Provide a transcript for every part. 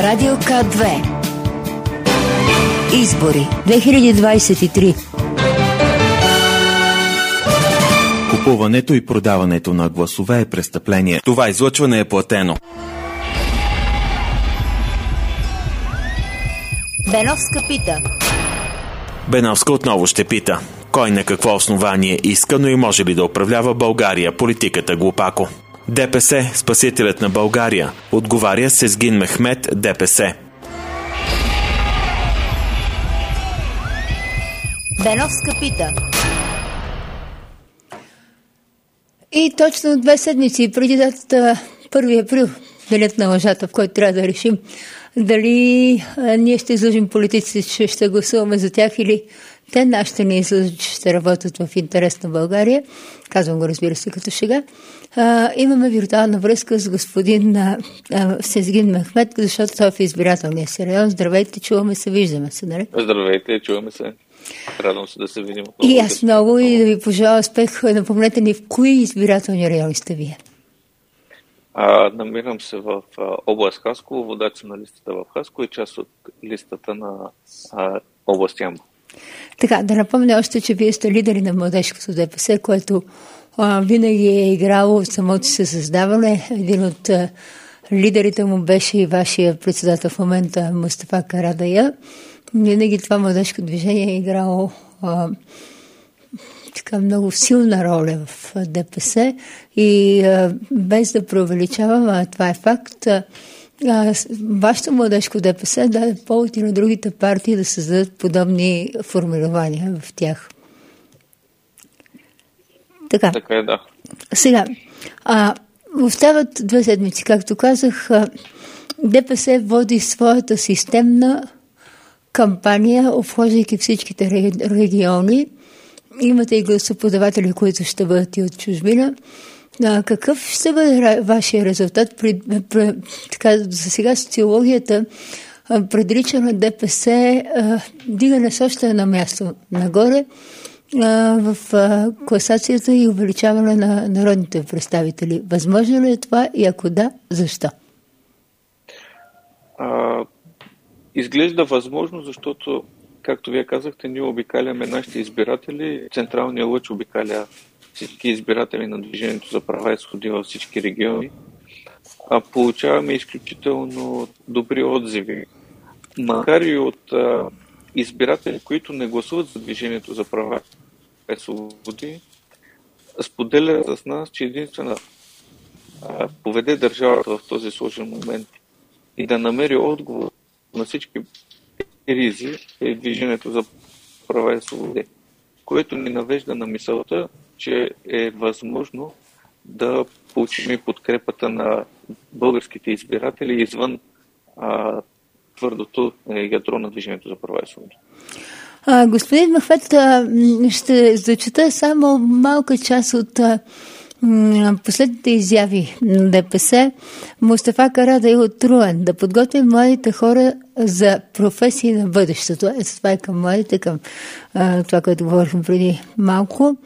Радио К2. Избори 2023. Купуването и продаването на гласове е престъпление. Това излъчване е платено. Беновска пита. Беновска отново ще пита. Кой на какво основание иска, но и може ли да управлява България? Политиката глупако. ДПС, спасителят на България. Отговаря Сезгин Мехмед, ДПС. Беновска пита. И точно 2 седмици преди датата 1 април, денят на лъжата, в който трябва да решим дали ние ще излъжим политиците, че ще гласуваме за тях, или те нашите не излъжат, че ще работят в интерес на България. Казвам го, разбира се, като шега. Имаме виртуална връзка с господин Сезгин Мехмед, защото той е в избирателния си район. Здравейте, чуваме се, виждаме се, нали? Здравейте, чуваме се. Радвам се да се видим отново. И аз много и да ви пожелая успех. Напомнете ни, в кои избирателни райони сте вие? Намирам се в област Хасково, водач на листата в Хасково и част от листата на област Ямбол. Така, да напомня още, че вие сте лидери на младежкото ДПС, което винаги е играло от самото се създаване. Един от лидерите му беше и вашия председател в момента Мустафа Карадайъ. Винаги това младежко движение е играло така много силна роля в ДПС и без да преувеличавам, а това е факт, вашето младежко ДПС даде повод и на другите партии да създадат подобни формирования в тях. Така е, да. Сега, остават 2 седмици. Както казах, ДПС води своята системна кампания, обхождайки всичките региони. Имате и гласоподаватели, които ще бъдат и от чужбина. Какъв ще бъде вашия резултат? За сега социологията предрича на ДПС дигане с още едно място нагоре в класацията и увеличаване на народните представители. Възможно ли е това и ако да, защо? Изглежда възможно, защото, както вие казахте, ние обикаляме нашите избиратели. Централният лъч обикаля всички избиратели на Движението за права и свободи във всички региони. Получаваме изключително добри отзиви. Макар и от избиратели, които не гласуват за Движението за права и свободи, споделят с нас, че единствена поведе държавата в този сложен момент и да намери отговор на всички кризи е Движението за права и свободи, което ни навежда на мисълта, че е възможно да получим и подкрепата на българските избиратели извън твърдото ядро на Движението за права и свободи. Господин Мехмед, ще зачета само малка част от последните изяви на ДПС. Мустафа Карадайъ от Руен: да подготвим младите хора за професии на бъдещето. Това е към младите, към това, което говорихме преди малко.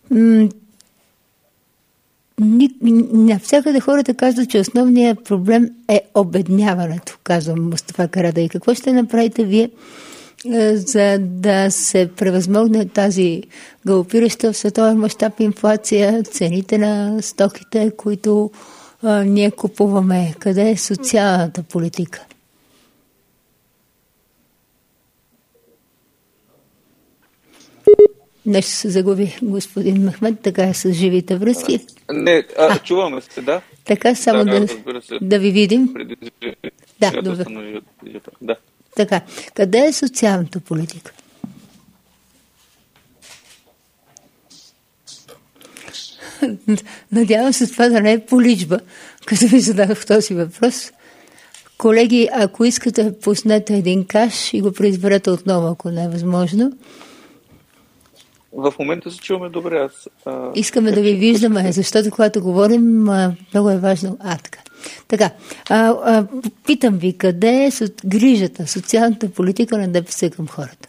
Навсякъде хората казват, че основният проблем е обедняването, казва Мустафа Карадайъ. Какво ще направите вие, за да се превъзмогне тази галопираща в световен мащаб инфлация, цените на стоките, които ние купуваме? Къде е социалната политика? Нещо се загуби господин Мехмед, така е с живите връзки. Чуваме се, да. Така, само да ви видим. Да, добре. Да. Така, къде е социалната политика? Надявам се това да не е поличба, като ви зададох този въпрос. Колеги, ако искате, пуснете един каш и го преизберете отново, ако не е възможно. В момента се чуваме добре. Искаме да ви виждаме, защото когато говорим, много е важно. Така. Питам ви, къде е грижата, социалната политика на ДПС към хората?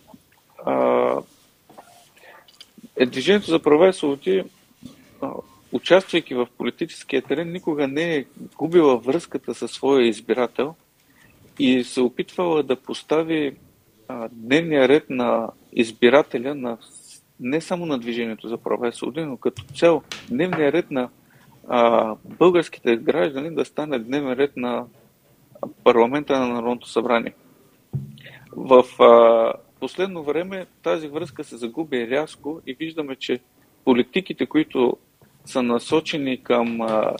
Движението за права и свободи участвайки в политическия терен, никога не е губила връзката със своя избирател и се опитвала да постави дневния ред на избирателя, не само на Движението за права и свободи, но като цяло дневния ред на българските граждани да стане дневен ред на парламента на Народното събрание. В последно време тази връзка се загуби рязко и виждаме, че политиките, които са насочени към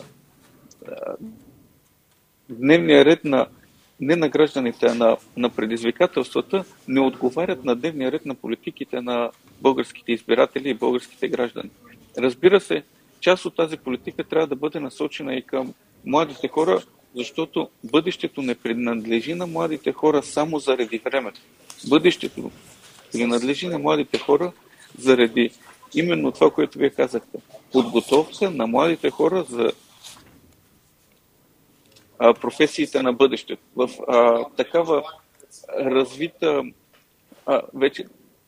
дневния ред не на гражданите, а на предизвикателствата, не отговарят на дневния ред на политиките на българските избиратели и българските граждани. Разбира се, част от тази политика трябва да бъде насочена и към младите хора, защото бъдещето не принадлежи на младите хора само заради времето. Бъдещето принадлежи на младите хора заради именно това, което вие казахте. Подготовка на младите хора за професиите на бъдещето. В такава развита вече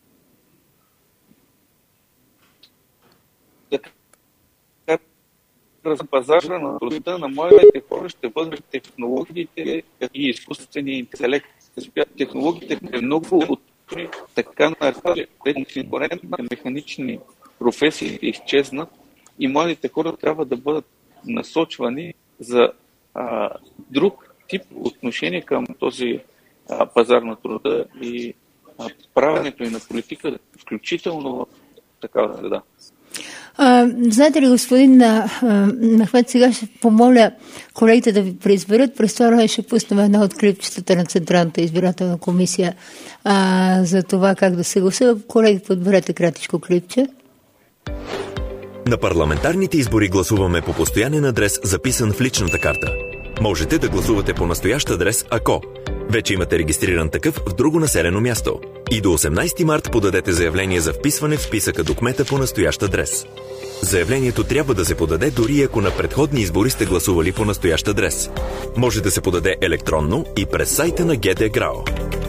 пазара на труда на младите хора ще бъдат технологиите и изкуствения интелект. Технологиите е много от така на механични професии изчезнат и младите хора трябва да бъдат насочвани за друг тип отношение към този пазар на труда и правенето и на политика, включително в такава среда. Знаете ли, господин Мехмед, сега ще помоля колегите да ви преизберат. През това време ще пуснем една от клипчетата на Централната избирателна комисия за това как да се гласува. Колеги, подберете кратичко клипче. На парламентарните избори гласуваме по постоянен адрес, записан в личната карта. Можете да гласувате по настоящ адрес, ако вече имате регистриран такъв в друго населено място. И до 18 март подадете заявление за вписване в списъка до кмета по настоящ адрес. Заявлението трябва да се подаде дори ако на предходни избори сте гласували по настоящ адрес. Може да се подаде електронно и през сайта на ГД ГРАО.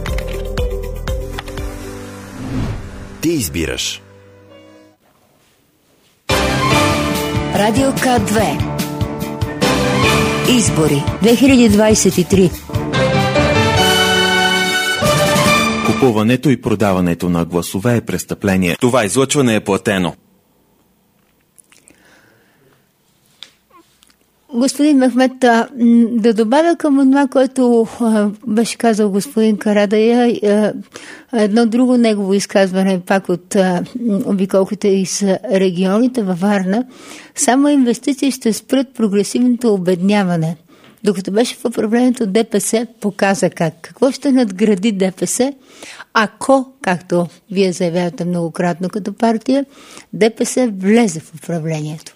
Ти избираш. Радио К2. Избори 2023. Купуването и продаването на гласове е престъпление. Това излъчване е платено. Господин Мехмед, да добавя към това, което беше казал господин Карадайъ, едно друго негово изказване, пак от обиколките из регионите във Варна. Само инвестиции ще спрат прогресивното обедняване. Докато беше в управлението, ДПС показа как. Какво ще надгради ДПС, ако, както вие заявявате многократно като партия, ДПС влезе в управлението?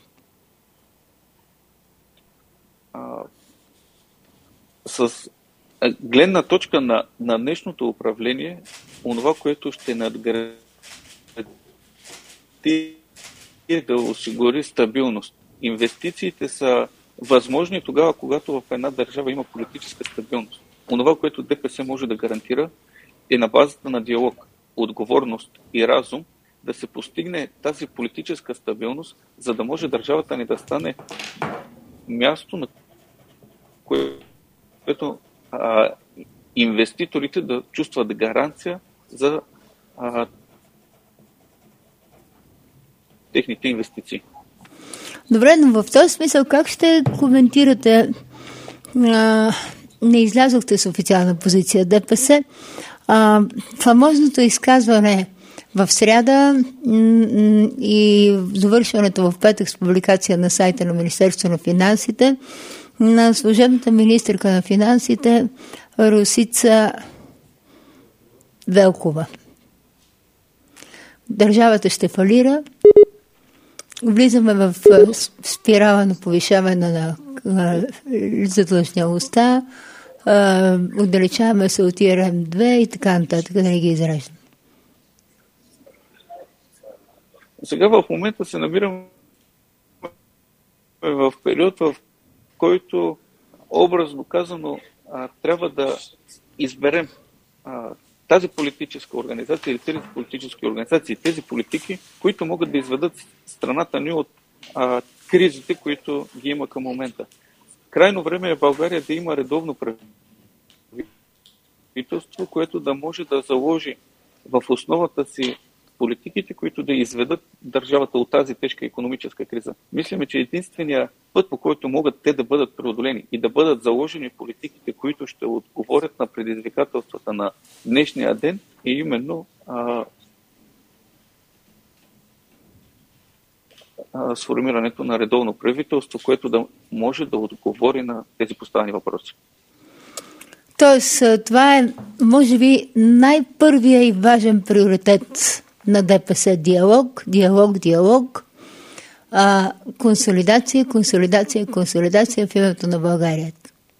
С гледна точка на днешното управление, онова, което ще надгради е да осигури стабилност. Инвестициите са възможни тогава, когато в една държава има политическа стабилност. Онова, което ДПС може да гарантира, е на базата на диалог, отговорност и разум да се постигне тази политическа стабилност, за да може държавата ни да стане място, на което инвеститорите да чувстват гаранция за техните инвестиции. Добре, но в този смисъл как ще коментирате, не излязохте с официална позиция ДПС, фамозното изказване в сряда и завършването в петък с публикация на сайта на Министерството на финансите на служебната министърка на финансите Росица Велкова. Държавата ще фалира, влизаме в спирала на повишаване на задлъжнялостта, отдалечаваме се от ИРМ-2 и така нататък, да не ги изреждам. Сега в момента се намираме в период, в който образно казано трябва да изберем тази политическа организация или тези политически организации, тези политики, които могат да изведат страната ни от кризите, които ги има към момента. Крайно време е България да има редовно правителство, което да може да заложи в основата си политиките, които да изведат държавата от тази тежка икономическа криза. Мислиме, че единственият път, по който могат те да бъдат преодолени и да бъдат заложени политиките, които ще отговорят на предизвикателствата на днешния ден, е именно сформирането на редовно правителство, което да може да отговори на тези поставени въпроси. Тоест, това е, може би, най-първия и важен приоритет на ДПС. Диалог, консолидация в името на България.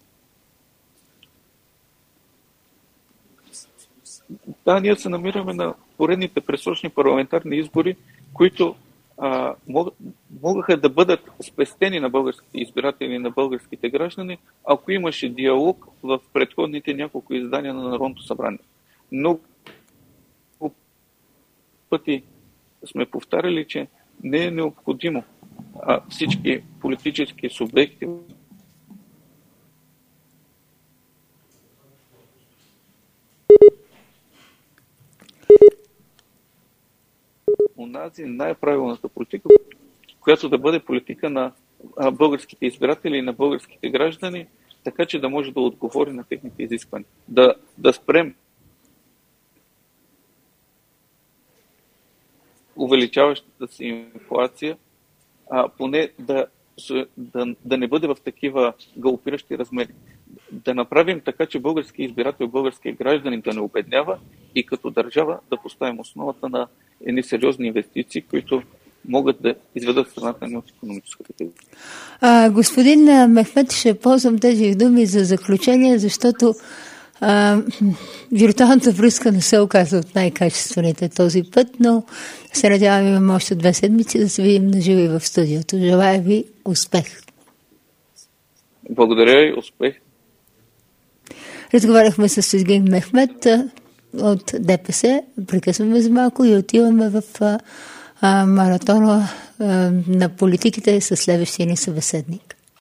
Да, ние се намираме на поредните предсрочни парламентарни избори, които могаха да бъдат спестени на българските избиратели и на българските граждани, ако имаше диалог в предходните няколко издания на Народното събрание. Много пъти сме повтаряли, че не е необходимо всички политически субекти онази най-правилната политика, която да бъде политика на българските избиратели и на българските граждани, така че да може да отговори на техните изисквания. Да спрем увеличаващата се инфлация, поне да не бъде в такива галопиращи размери. Да направим така, че български избирател, български гражданин да не обеднява и като държава да поставим основата на едни сериозни инвестиции, които могат да изведат страната ни от икономическата криза. Господин Мехмед, ще ползвам тези думи за заключение, защото виртуалната връзка не се оказа от най-качествените този път, но се надявам, имаме още 2 седмици да се видим наживо и в студиото. Желая ви успех! Благодаря и успех! Разговаряхме с Сезгин Мехмед от ДПС. Прекъсваме за малко и отиваме в маратона на политиките със следващия ни събеседник.